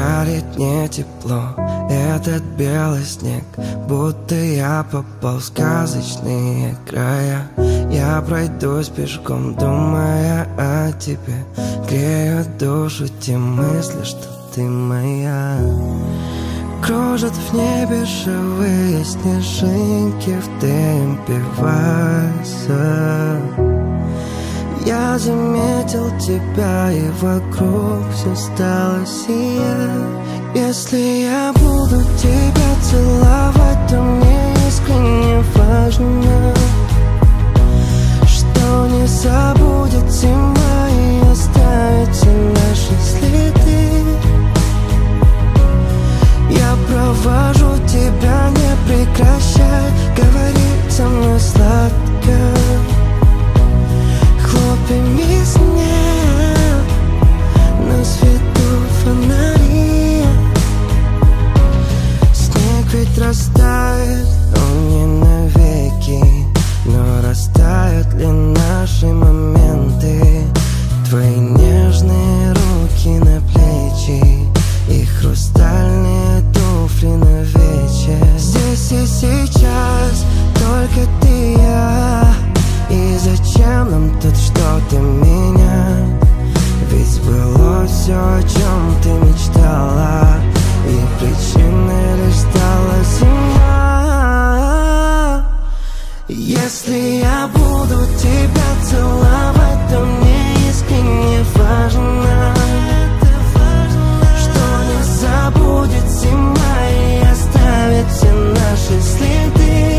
Жарит не тепло этот белый снег, будто я попал в сказочные края. Я пройдусь пешком, думая о тебе. Греют душу те мысли, что ты моя. Кружат в небе живые снежинки, в темпе вальса. Я заметил тебя, и вокруг все стало сиять. Если я буду тебя целовать, то мне искренне важно, что не забудет зима и оставит все наши следы. Я провожу тебя, не прекращай говорить со мной сладко. Хлопьями снег, на свету фонари. Снег ведь растает, он не навеки, но растают ли наши моменты? Твои нежные руки на плечи и хрустальные туфли на вечер. Здесь и сейчас только ты и я. И зачем нам тут что-то менять? Ведь сбылось все, о чем ты мечтала, и причиной лишь стала зима. Если я буду тебя целовать, то мне искренне важно, что не забудет зима и оставит все наши следы.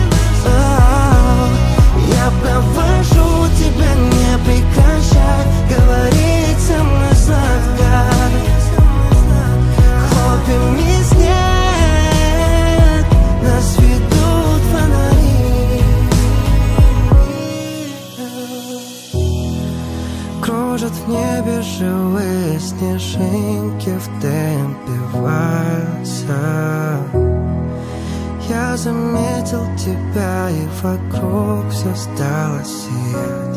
Я провожу тебя, не прекращай говорить со мной сладко. Хлопьями снег, нас ведут фонари. Кружат в небе живые снежинки, в темпе вальса. Я заметил тебя, и вокруг все стало сиять.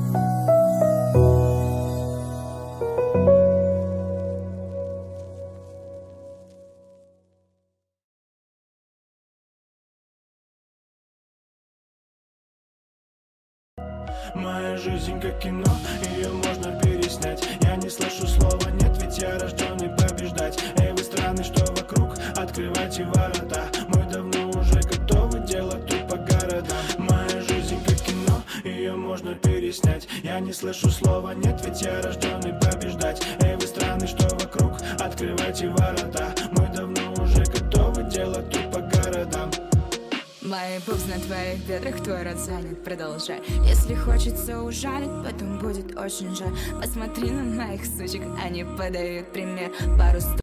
Моя жизнь как кино, ее можно переснять. Я не слышу слова нет, ведь я рожденный побеждать. Эй, вы страны, что вокруг, открывайте ворота. Мы давно уже готовы делать тут по городам. Моя жизнь как кино, ее можно переснять. Я не слышу слова нет, ведь я рожденный побеждать. Эй, вы страны, что вокруг, открывайте ворота. Мы давно уже готовы делать тут по городам. Мои пупс на твоих бедрах, твой рот занят, продолжай. Если хочется ужалить, потом будет очень жаль. Посмотри на моих сучек, они подают пример. Пару